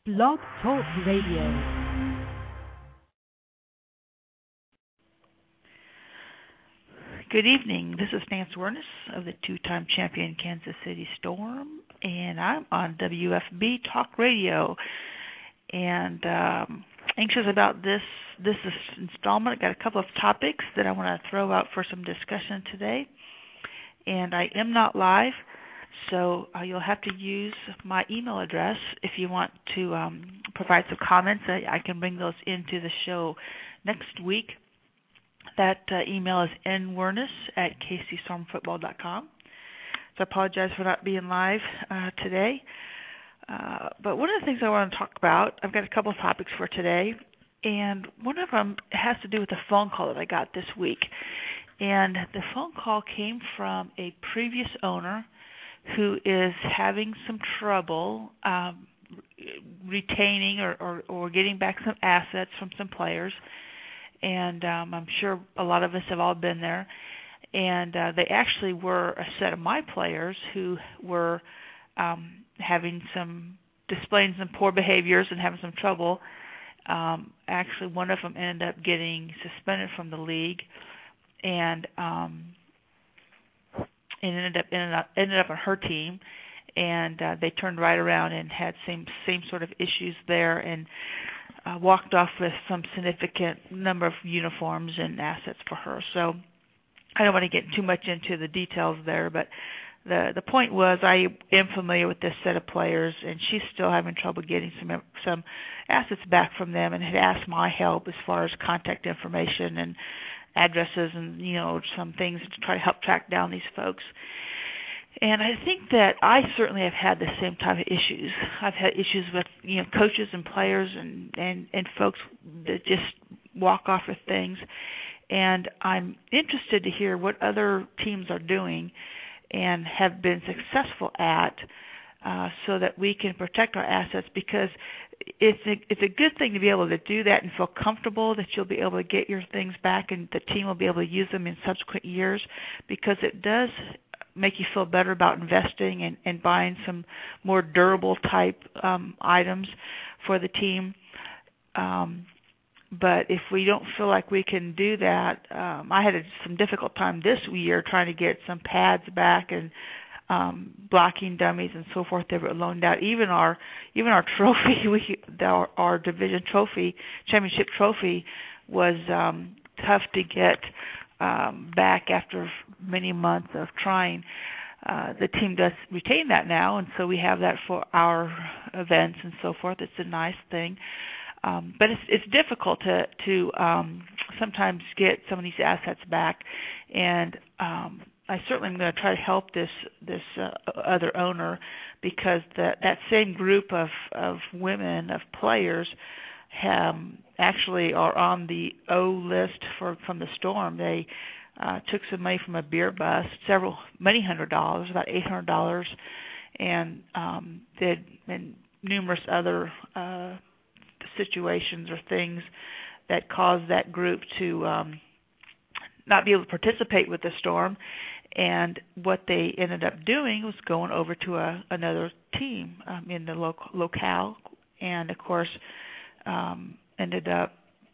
Blog Talk Radio. Good evening. This is Nance Wernis of the two-time champion Kansas City Storm, and I'm on WFB Talk Radio. And anxious about this installment. I got a couple of topics that I want to throw out for some discussion today. And I am not live, so you'll have to use my email address if you want to provide some comments. I can bring those into the show next week. That email is nwernis@kcstormfootball.com. So I apologize for not being live today. But one of the things I want to talk about, I've got a couple of topics for today, and one of them has to do with a phone call that I got this week. And the phone call came from a previous owner who is having some trouble retaining or getting back some assets from some players. And I'm sure a lot of us have all been there. And they actually were a set of my players who were displaying some poor behaviors and having some trouble. Actually, one of them ended up getting suspended from the league, and ended up on her team. And they turned right around and had same sort of issues there, and walked off with some significant number of uniforms and assets for her. So I don't want to get too much into the details there, but the point was I am familiar with this set of players, and she's still having trouble getting some assets back from them, and had asked my help as far as contact information and addresses and some things to try to help track down these folks. And I think that I certainly have had the same type of issues. I've had issues with coaches and players and folks that just walk off with things. And I'm interested to hear what other teams are doing and have been successful at, so that we can protect our assets, because it's a good thing to be able to do that and feel comfortable that you'll be able to get your things back and the team will be able to use them in subsequent years, because it does make you feel better about investing and buying some more durable type items for the team. But if we don't feel like we can do that, I had some difficult time this year trying to get some pads back and blocking dummies and so forth that were loaned out. Even our trophy, our division trophy, championship trophy, was tough to get back after many months of trying. The team does retain that now, and so we have that for our events and so forth. It's a nice thing. But it's difficult to sometimes get some of these assets back, and I certainly am going to try to help this other owner, because that same group of women, of players, actually are on the O list from the Storm. They took some money from a beer bust, many $100s, about $800, and did numerous other situations or things that caused that group to not be able to participate with the Storm. And what they ended up doing was going over to another team in the locale, and of course ended up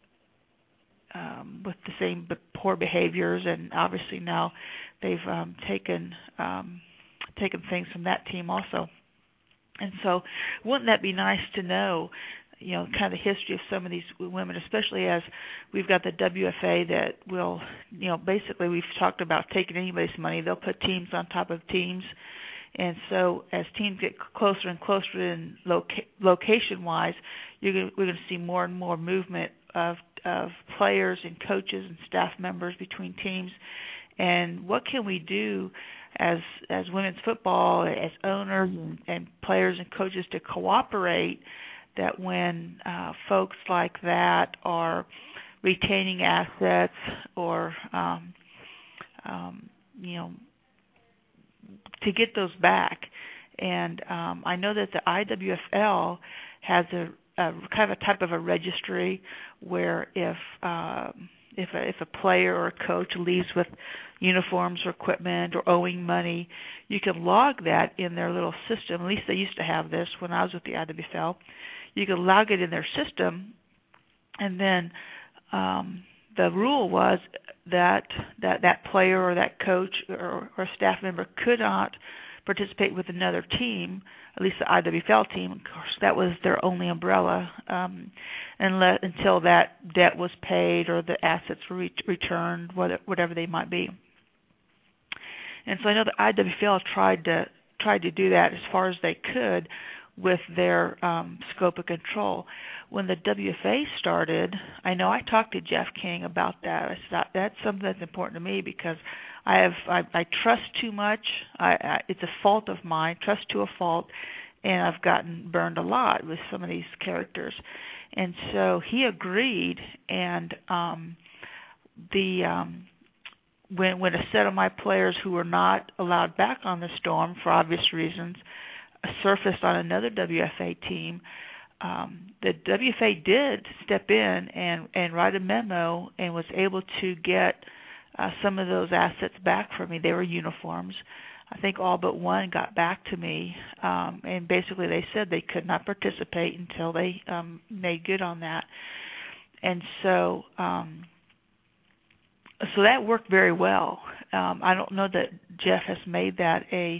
with the same poor behaviors. And obviously now they've taken things from that team also. And so wouldn't that be nice to know, kind of the history of some of these women, especially as we've got the WFA that will, basically we've talked about taking anybody's money. They'll put teams on top of teams. And so as teams get closer and closer in location-wise, we're going to see more and more movement of players and coaches and staff members between teams. And what can we do as women's football, as owners and players and coaches to cooperate, that when folks like that are retaining assets or, to get those back. And I know that the IWFL has kind of a type of a registry where if a player or a coach leaves with uniforms or equipment or owing money, you can log that in their little system. At least they used to have this when I was with the IWFL. You could log it in their system, and then the rule was that player or that coach or staff member could not participate with another team, at least the IWFL team. Of course, that was their only umbrella, until that debt was paid or the assets were returned, whatever they might be. And so I know the IWFL tried to do that as far as they could with their scope of control. When the WFA started, I know I talked to Jeff King about that. I said that's something that's important to me because I trust too much. It's a fault of mine, trust to a fault, and I've gotten burned a lot with some of these characters. And so he agreed, and when a set of my players who were not allowed back on the Storm for obvious reasons surfaced on another WFA team, the WFA did step in and write a memo and was able to get some of those assets back for me. They were uniforms. I think all but one got back to me, and basically they said they could not participate until they made good on that. And so that worked very well. I don't know that Jeff has made that a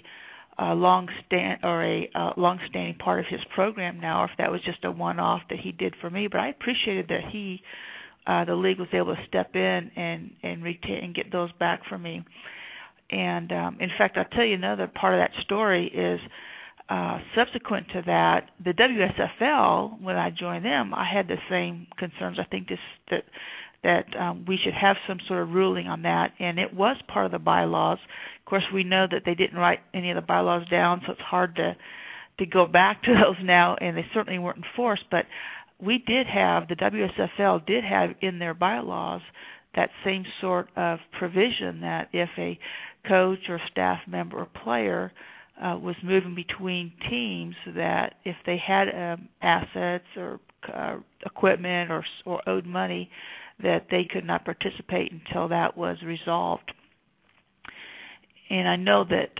long-standing part of his program now, or if that was just a one-off that he did for me. But I appreciated that the league was able to step in and retain and get those back for me. And in fact, I'll tell you another part of that story is subsequent to that, the WSFL, when I joined them, I had the same concerns. I think that we should have some sort of ruling on that, and it was part of the bylaws. Of course, we know that they didn't write any of the bylaws down, so it's hard to go back to those now, and they certainly weren't enforced. But we did have, the WSFL did have in their bylaws that same sort of provision that if a coach or staff member or player was moving between teams, that if they had assets or equipment or owed money, that they could not participate until that was resolved. And I know that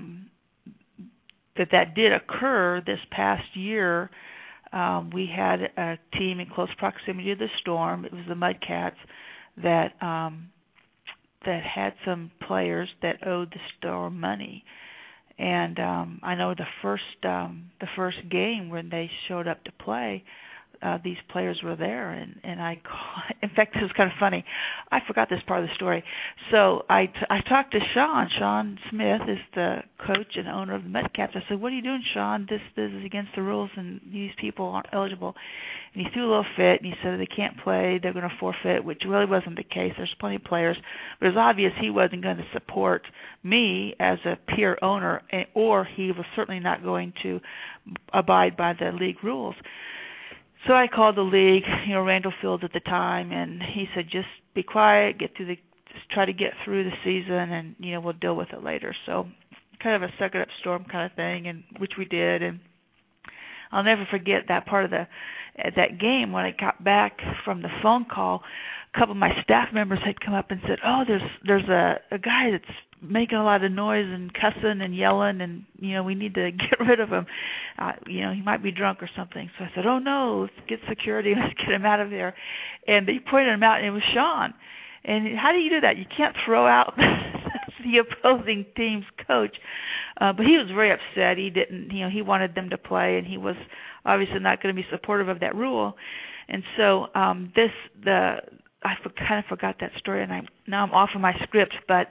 that did occur this past year. We had a team in close proximity to the Storm. It was the Mudcats that had some players that owed the Storm money. And I know the first game when they showed up to play, these players were there, and in fact, this is kind of funny. I forgot this part of the story. So I talked to Sean. Sean Smith is the coach and owner of the Mudcats. I said, "What are you doing, Sean? This is against the rules, and these people aren't eligible." And he threw a little fit, and he said they can't play. They're going to forfeit, which really wasn't the case. There's plenty of players, but it was obvious he wasn't going to support me as a peer owner, or he was certainly not going to abide by the league rules. So I called the league, Randall Fields at the time, and he said, "Just be quiet, just try to get through the season, and we'll deal with it later." So kind of a suck it up Storm kind of thing, and which we did. And I'll never forget that part of that game when I got back from the phone call. A couple of my staff members had come up and said, "Oh, there's a guy that's making a lot of noise and cussing and yelling, and we need to get rid of him. He might be drunk or something." So I said, "Oh no, let's get security, let's get him out of there." And they pointed him out, and it was Sean. And how do you do that? You can't throw out the opposing team's coach. But he was very upset. He didn't, he wanted them to play, and he was obviously not going to be supportive of that rule. And so I kind of forgot that story, and now I'm off of my script, but.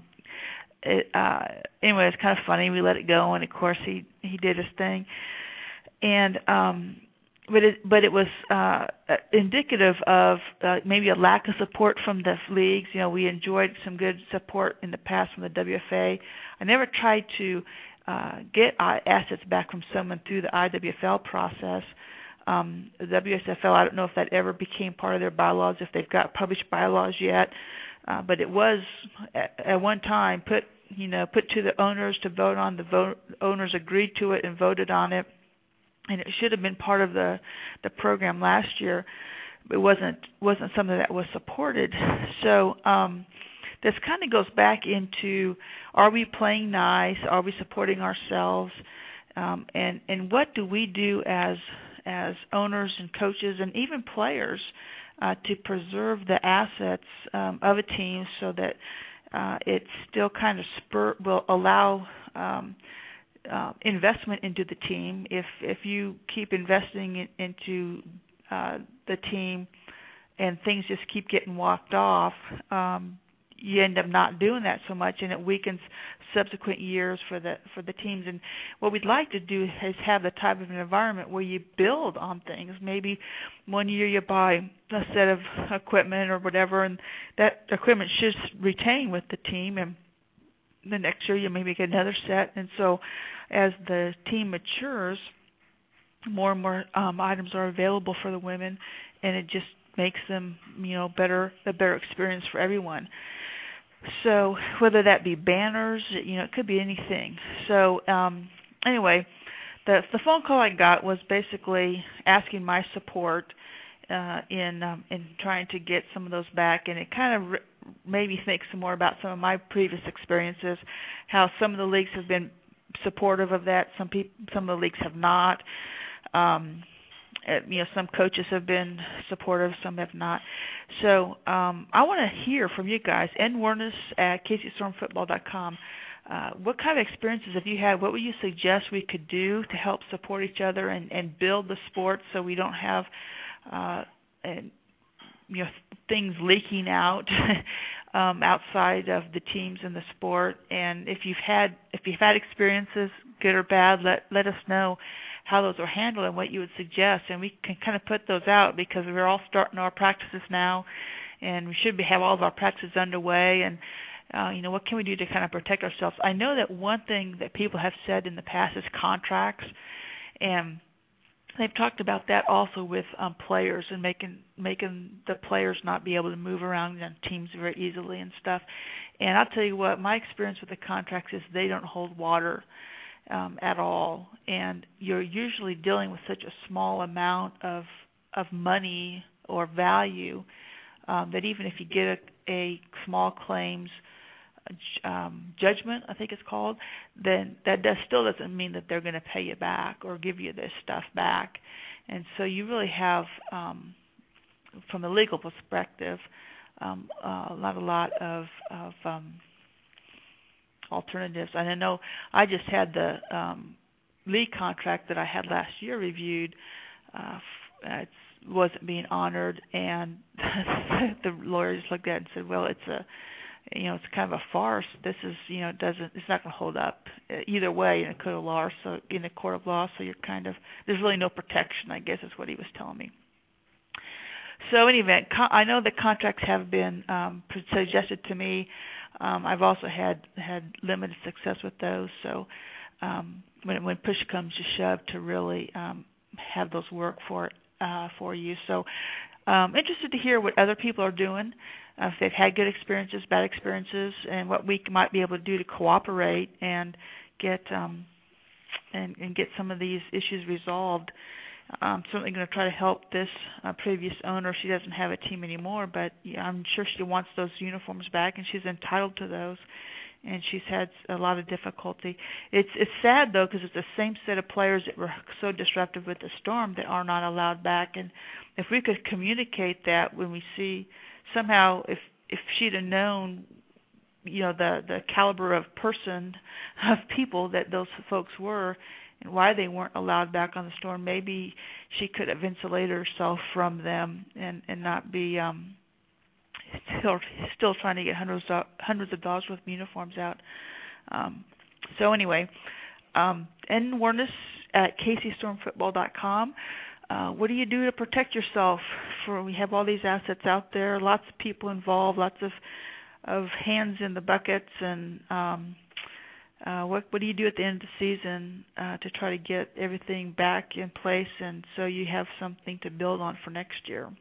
Anyway, it's kind of funny. We let it go, and of course he did his thing, and but it was indicative of maybe a lack of support from the leagues. We enjoyed some good support in the past from the WFA. I never tried to get assets back from someone through the IWFL process. The WSFL, I don't know if that ever became part of their bylaws, if they've got published bylaws yet. But it was at one time put to the owners to vote on. The owners agreed to it and voted on it. and it should have been part of the program last year. It wasn't something that was supported. So this kind of goes back into, are we playing nice? Are we supporting ourselves? And what do we do as owners and coaches and even players to preserve the assets of a team so that it still kind of will allow investment into the team. If you keep investing into the team and things just keep getting walked off, you end up not doing that so much, and it weakens subsequent years for the teams. And what we'd like to do is have the type of an environment where you build on things. Maybe one year you buy a set of equipment or whatever, and that equipment should retain with the team, and the next year you maybe get another set. And so as the team matures, more and more items are available for the women, and it just makes them, a better experience for everyone. So whether that be banners, it could be anything. So anyway, the phone call I got was basically asking my support in trying to get some of those back, and it kind of made me think some more about some of my previous experiences, how some of the leagues have been supportive of that, some of the leagues have not. Some coaches have been supportive, some have not. So I want to hear from you guys. nwerness@KCStormFootball.com. What kind of experiences have you had? What would you suggest we could do to help support each other and build the sport so we don't have things leaking out outside of the teams and the sport? And if you've had experiences, good or bad, let us know how those are handled and what you would suggest, and we can kind of put those out, because we're all starting our practices now, and we should have all of our practices underway. And what can we do to kind of protect ourselves? I know that one thing that people have said in the past is contracts, and they've talked about that also with players and making the players not be able to move around on teams very easily and stuff. And I'll tell you what, my experience with the contracts is they don't hold water at all, and you're usually dealing with such a small amount of money or value that even if you get a small claims judgment, I think it's called, then that still doesn't mean that they're going to pay you back or give you this stuff back. And so you really have, from a legal perspective, not a lot of alternatives. And I know I just had the league contract that I had last year reviewed. It wasn't being honored, and the lawyer just looked at it and said, "Well, it's it's kind of a farce. This is, it's not going to hold up either way in a court of law. So you're kind of, there's really no protection, I guess, is what he was telling me." So in any event, I know the contracts have been suggested to me. I've also had limited success with those. So when push comes to shove, to really have those work for you. So interested to hear what other people are doing, if they've had good experiences, bad experiences, and what we might be able to do to cooperate and get and get some of these issues resolved. I'm certainly going to try to help this previous owner. She doesn't have a team anymore, but I'm sure she wants those uniforms back, and she's entitled to those. And she's had a lot of difficulty. It's sad, though, because it's the same set of players that were so disruptive with the Storm that are not allowed back. And if we could communicate that when we see somehow, if she'd have known, the caliber of people that those folks were, and why they weren't allowed back on the Storm, maybe she could have insulated herself from them and not be still trying to get hundreds of dollars worth of uniforms out. So anyway, nwerness@KCStormFootball.com. What do you do to protect yourself? We have all these assets out there, lots of people involved, lots of hands in the buckets, and what do you do at the end of the season to try to get everything back in place, and so you have something to build on for next year?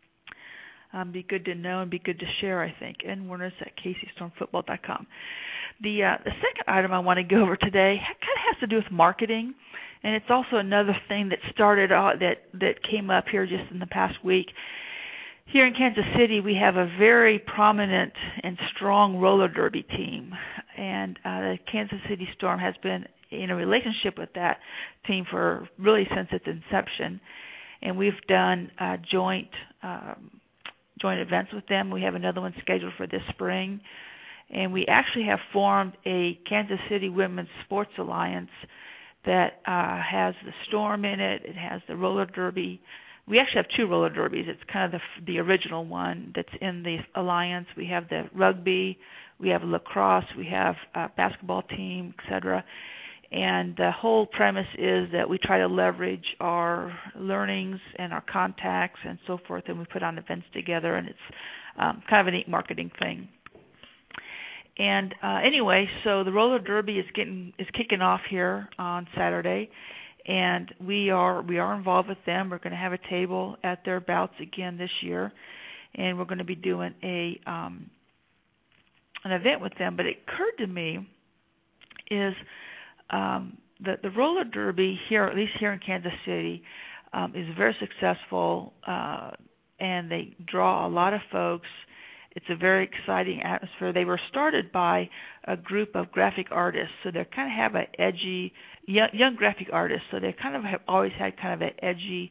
Be good to know and be good to share, I think. nwerness@KCStormFootball.com. The second item I want to go over today kind of has to do with marketing, and it's also another thing that started that came up here just in the past week. Here in Kansas City, we have a very prominent and strong roller derby team, and the Kansas City Storm has been in a relationship with that team for really since its inception, and we've done joint events with them. We have another one scheduled for this spring, and we actually have formed a Kansas City Women's Sports Alliance that has the Storm in it. It has the roller derby. We actually have two roller derbies. It's kind of the original one that's in the alliance. We have the rugby, we have lacrosse, we have a basketball team, etc. And the whole premise is that we try to leverage our learnings and our contacts and so forth, and we put on events together, and it's kind of a neat marketing thing. And anyway, so the roller derby is kicking off here on Saturday, and we are involved with them. We're going to have a table at their bouts again this year, and we're going to be doing an event with them. But it occurred to me is that the roller derby here, at least here in Kansas City, is very successful, and they draw a lot of folks. It's a very exciting atmosphere. They were started by a group of graphic artists, so they kind of have an edgy, young graphic artists, so they kind of have always had kind of an edgy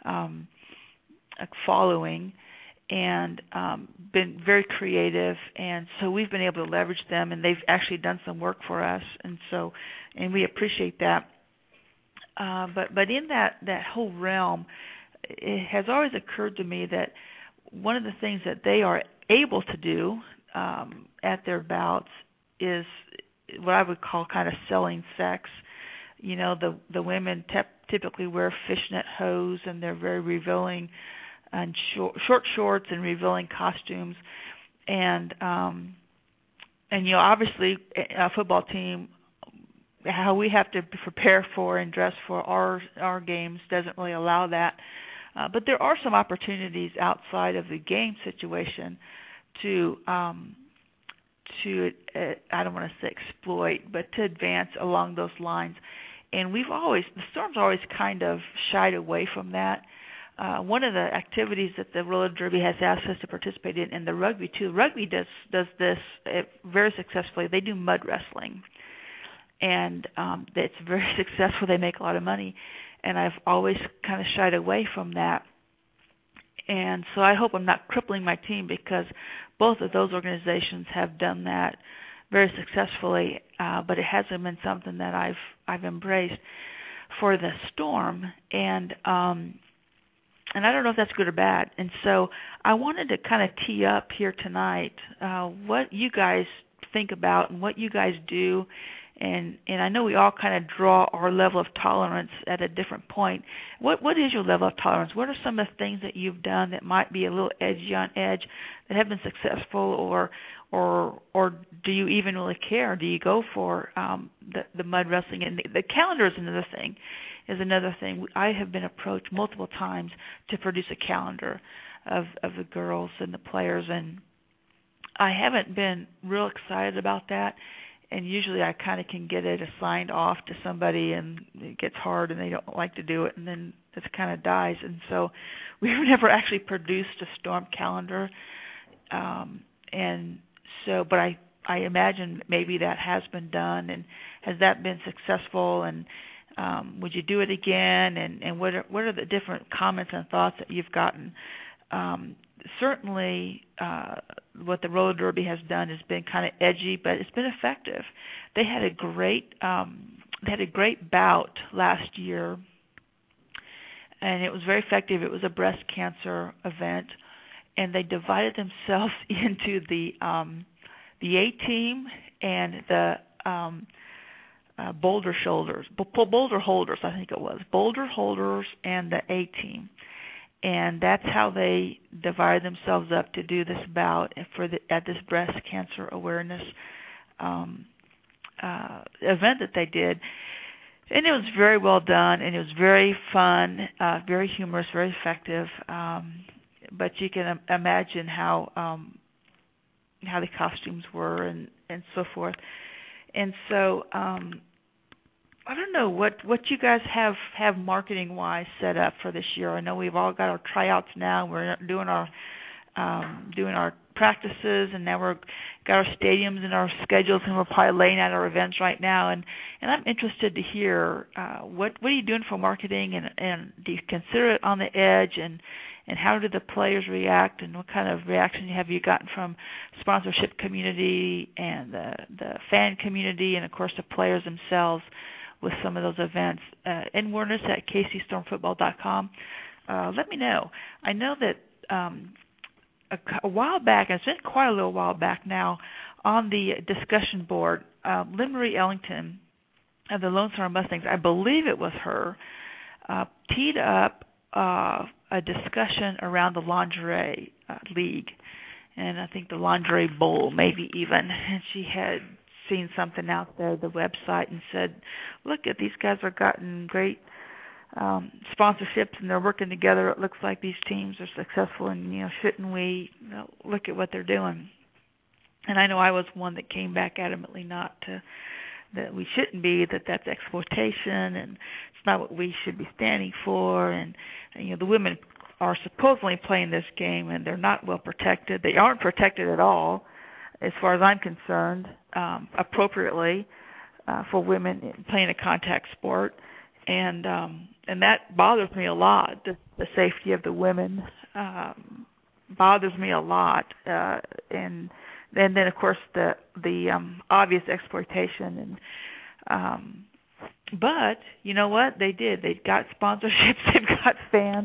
following, and been very creative, and so we've been able to leverage them, and they've actually done some work for us, and we appreciate that. But in that whole realm, it has always occurred to me that one of the things that they are able to do at their bouts is what I would call kind of selling sex. You know, the women typically wear fishnet hose, and they're very revealing, and short shorts and revealing costumes, and you know, obviously a football team, how we have to prepare for and dress for our games doesn't really allow that. But there are some opportunities outside of the game situation to I don't want to say exploit, but to advance along those lines. And the Storm's always kind of shied away from that. One of the activities that the roller derby has asked us to participate in, and the rugby too. Rugby does this very successfully. They do mud wrestling, and it's very successful. They make a lot of money. And I've always kind of shied away from that. And so I hope I'm not crippling my team, because both of those organizations have done that very successfully, but it hasn't been something that I've embraced for the Storm. And I don't know if that's good or bad. And so I wanted to kind of tee up here tonight what you guys think about and what you guys do. And I know we all kind of draw our level of tolerance at a different point. What is your level of tolerance? What are some of the things that you've done that might be a little edgy on edge that have been successful, or do you even really care? Do you go for the mud wrestling? And the calendar is another thing. I have been approached multiple times to produce a calendar of the girls and the players, and I haven't been real excited about that. And usually I kind of can get it assigned off to somebody, and it gets hard and they don't like to do it, and then it kind of dies. And so we've never actually produced a Storm calendar. And so, but I imagine maybe that has been done. And has that been successful? And would you do it again? And what are the different comments and thoughts that you've gotten? Certainly, what the roller derby has done has been kind of edgy, but it's been effective. They had a great bout last year, and it was very effective. It was a breast cancer event, and they divided themselves into the A team and the boulder holders, I think it was boulder holders, and the A team. And that's how they divided themselves up to do this bout at this breast cancer awareness event that they did. And it was very well done, and it was very fun, very humorous, very effective. But you can imagine how the costumes were and so forth. And so I don't know what you guys have marketing wise set up for this year. I know we've all got our tryouts now. We're doing our practices, and now we're got our stadiums and our schedules, and we're probably laying out our events right now. And I'm interested to hear what are you doing for marketing, and do you consider it on the edge, and how do the players react, and what kind of reaction have you gotten from sponsorship community and the fan community, and of course the players themselves with some of those events. Nwerness at KCStormFootball.com. Let me know. I know that a while back, and it's been quite a little while back now, on the discussion board, Lynn Marie Ellington of the Lone Star Mustangs, I believe it was her, teed up a discussion around the lingerie league, and I think the lingerie bowl maybe even, and she had seen something out there, the website, and said, look at these guys are gotten great sponsorships, and they're working together. It looks like these teams are successful, and shouldn't we look at what they're doing? And I know I was one that came back adamantly not to, that we shouldn't be, that's exploitation, and it's not what we should be standing for. And the women are supposedly playing this game, and they're not well protected. They aren't protected at all, as far as I'm concerned, appropriately for women playing a contact sport, and that bothers me a lot. The safety of the women bothers me a lot, and then of course the obvious exploitation. And but you know what they did? They got sponsorships, they've got fans.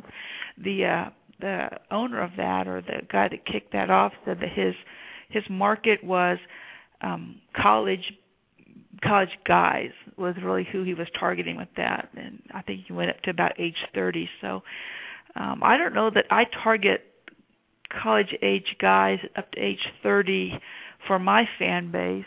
The owner of that, or the guy that kicked that off, said that his market was college guys was really who he was targeting with that, and I think he went up to about age 30. So I don't know that I target college age guys up to age 30 for my fan base,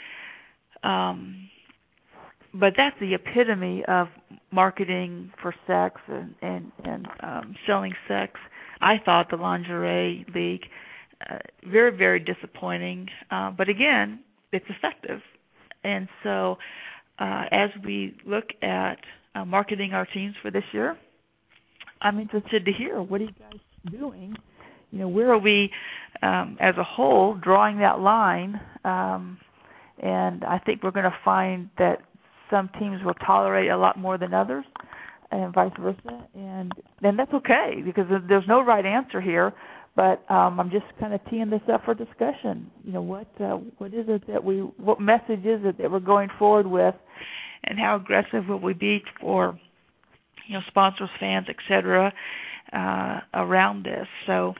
but that's the epitome of marketing for sex and selling sex. I thought the lingerie league. Very, very disappointing. But again, it's effective. And so as we look at marketing our teams for this year, I'm interested to hear, what are you guys doing? Where are we as a whole drawing that line? And I think we're going to find that some teams will tolerate a lot more than others, and vice versa. And that's okay, because there's no right answer here. But I'm just kind of teeing this up for discussion. What is it what message is it that we're going forward with, and how aggressive will we be for, sponsors, fans, etc. Around this? So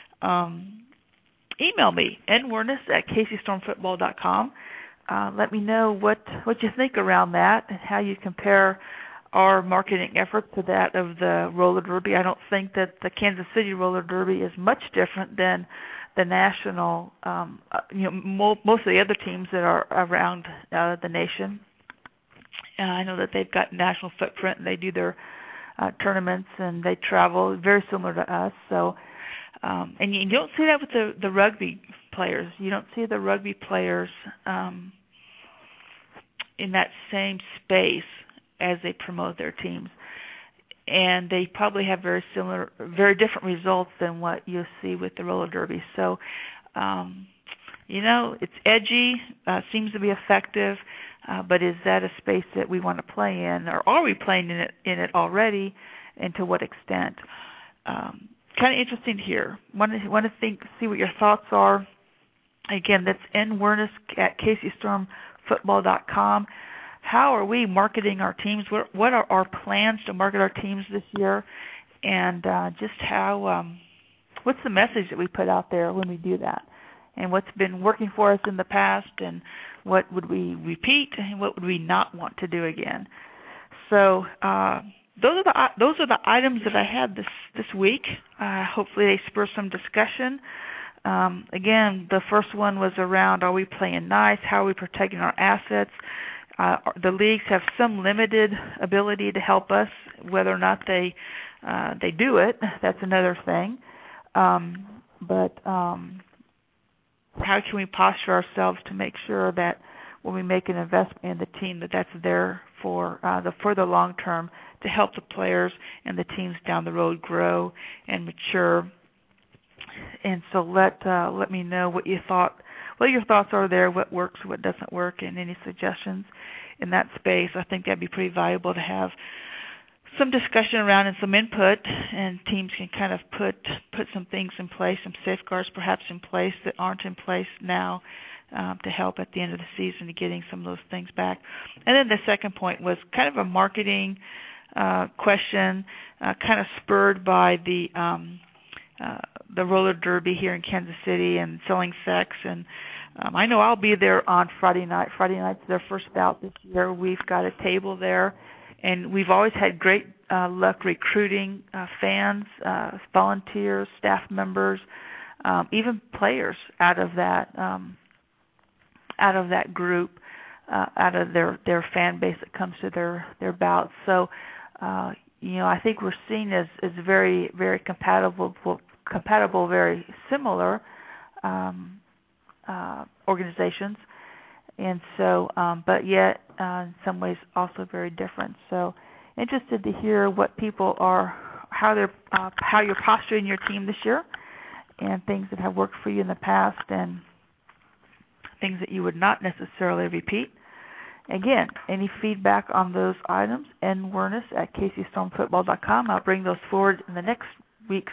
email me, Nwerness at KCStormFootball.com. Let me know what you think around that, and how you compare our marketing effort to that of the roller derby. I don't think that the Kansas City roller derby is much different than the national, most of the other teams that are around the nation. I know that they've got national footprint, and they do their tournaments, and they travel very similar to us. So, and you don't see that with the rugby players. You don't see the rugby players in that same space as they promote their teams, and they probably have very different results than what you see with the roller derby. So, it's edgy, seems to be effective, but is that a space that we want to play in, or are we playing in it already, and to what extent? Kind of interesting to hear. Want to see what your thoughts are. Again, that's Nwerness at KCStormFootball.com. How are we marketing our teams? What are our plans to market our teams this year? And just how, what's the message that we put out there when we do that? And what's been working for us in the past, and what would we repeat, and what would we not want to do again? So those are the items that I had this week. Hopefully they spur some discussion. Again, the first one was around, are we playing nice? How are we protecting our assets? The leagues have some limited ability to help us. Whether or not they do it, that's another thing. But how can we posture ourselves to make sure that when we make an investment in the team, that's there for the long term to help the players and the teams down the road grow and mature. And so let me know what your thoughts are there, what works, what doesn't work, and any suggestions in that space. I think that'd be pretty valuable to have some discussion around and some input, and teams can kind of put some things in place, some safeguards perhaps in place that aren't in place now, to help at the end of the season to getting some of those things back. And then the second point was kind of a marketing question, kind of spurred by the roller derby here in Kansas City and selling sex. And I know I'll be there on Friday night. Friday night's their first bout this year. We've got a table there, and we've always had great luck recruiting fans, volunteers, staff members, even players out of that group, out of their fan base that comes to their bouts. So I think we're seen as very, very compatible, very similar organizations, and so, but yet in some ways also very different. So, interested to hear what people are, how you're posturing your team this year, and things that have worked for you in the past, and things that you would not necessarily repeat. Again, any feedback on those items, nwerness@kcstormfootball.com. I'll bring those forward in the next week's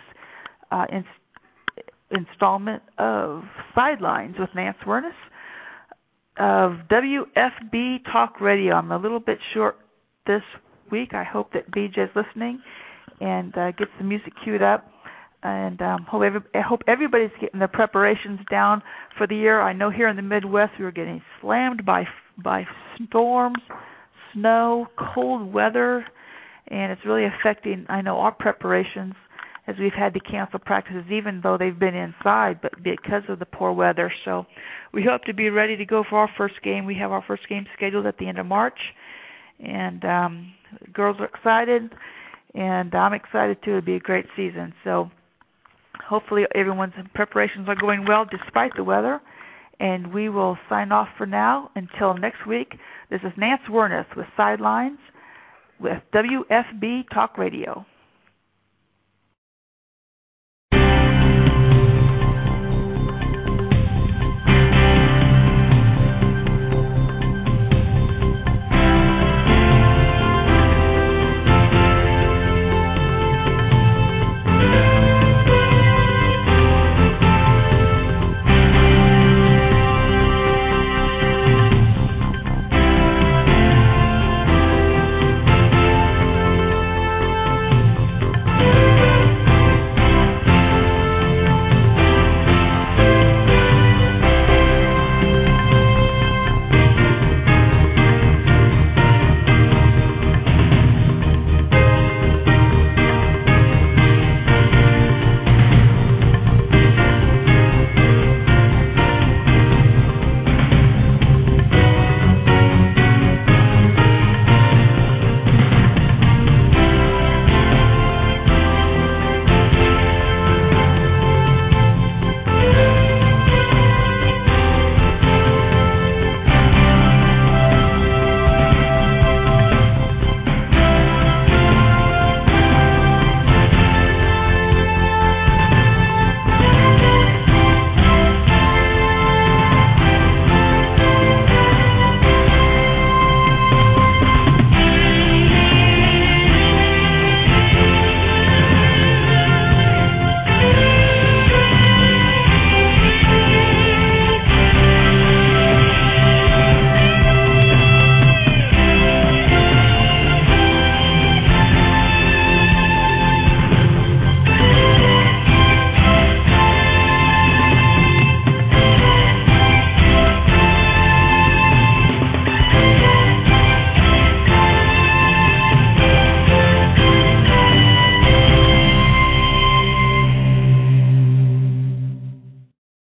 installment of Sidelines with Nance Werness of WFB Talk Radio. I'm a little bit short this week. I hope that BJ's listening and gets the music queued up. And I hope everybody's getting their preparations down for the year. I know here in the Midwest we were getting slammed by storms, snow, cold weather, and it's really affecting, I know, our preparations as we've had to cancel practices even though they've been inside, but because of the poor weather. So we hope to be ready to go for our first game. We have our first game scheduled at the end of March, and girls are excited, and I'm excited too. It'll be a great season. So hopefully everyone's preparations are going well despite the weather, and we will sign off for now until next week. This is Nance Werness with Sidelines with WFB Talk Radio.